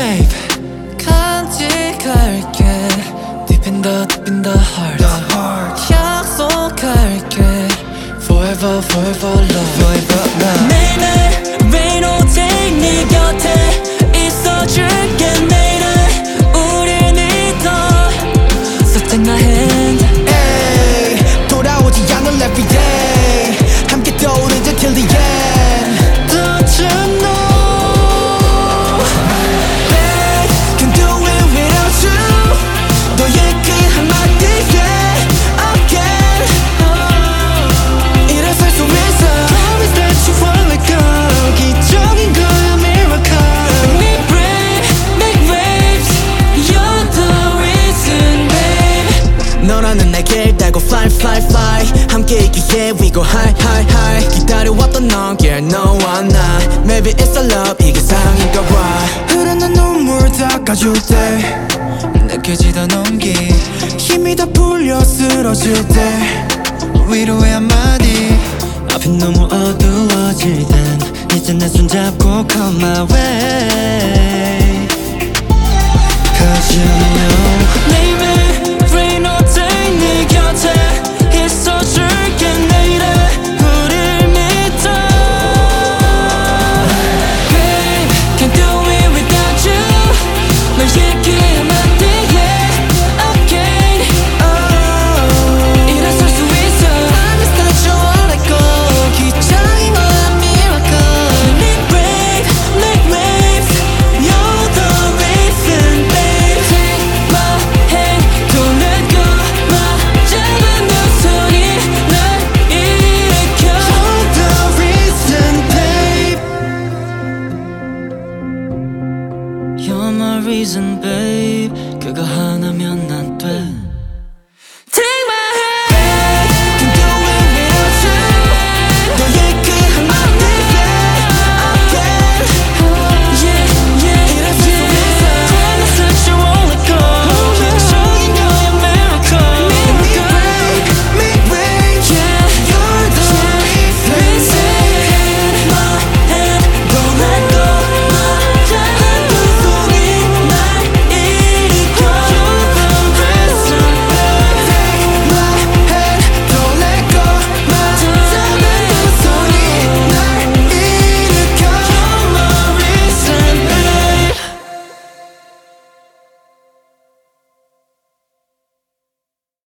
babe. 간직할게 deep in the heart 약속할게 forever love Forever love. 매일매일 rain or day 네 곁에 있어줄게 내일은 우릴 믿어 So take my hand Ay, 돌아오지 않을 everyday 함께 떠오르자 till the end. Don't you know 너라는 날 길 달고 fly fly fly 함께 있기에 we go high high high 기다려왔던 넌 yeah 너와 나 Maybe it's the love 이게 사랑인가 봐. 흐르는 눈물 닦아줄 때 느껴지던 온기 힘이 다 풀려 쓰러질 때 위로의 한마디 앞이 너무 어두워질 땐 이제 내 손잡고 come my way Cause you know 매일매일 rain or day 네 곁에 있어줄게 내일은 우릴 믿어 Babe, can't do it without you 널 얘기하면 안 돼 again 일어설 수 있어 Promise that you won't let go 기적인 거야 miracle Make brave, make waves You're the reason babe Take my hand, don't let go 맞잡은 두 손이 날 일으켜 You're the reason babe You're my reason babe 그거 하나면 난 돼